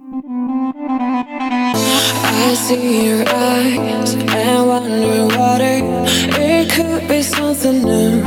I see your eyes and wonder what it could be something new.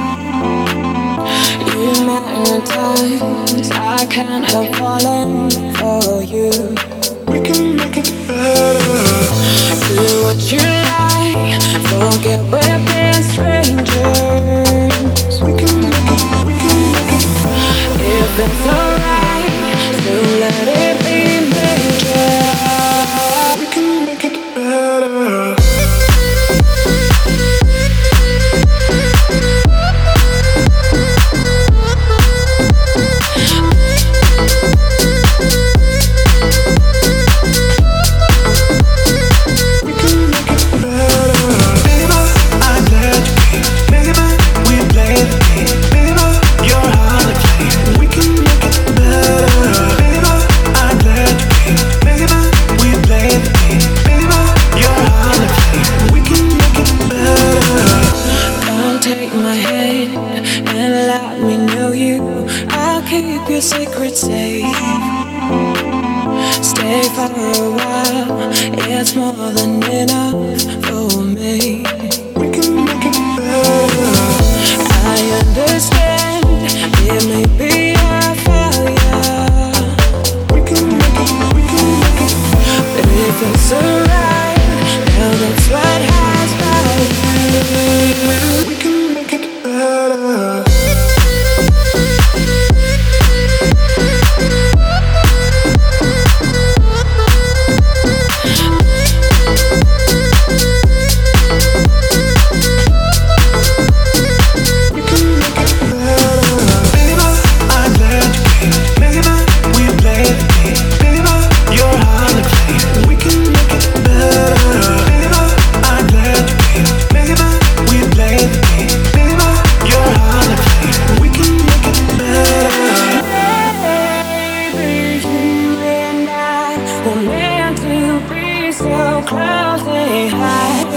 You magnetize, I can't help falling for you. We can make it better. Do what you like, forget we're being strangers. We can make it, we can make it. If it's alright, so let it be major. We can make it better. Take my hand and let me know you. I'll keep your secret safe. Stay for a while, it's more than enough for me. We can make it better. I understand it may be a failure. We can make it, we can make it. But if it's alright, now that's what has value. We can make it better. We're meant to be so close and high.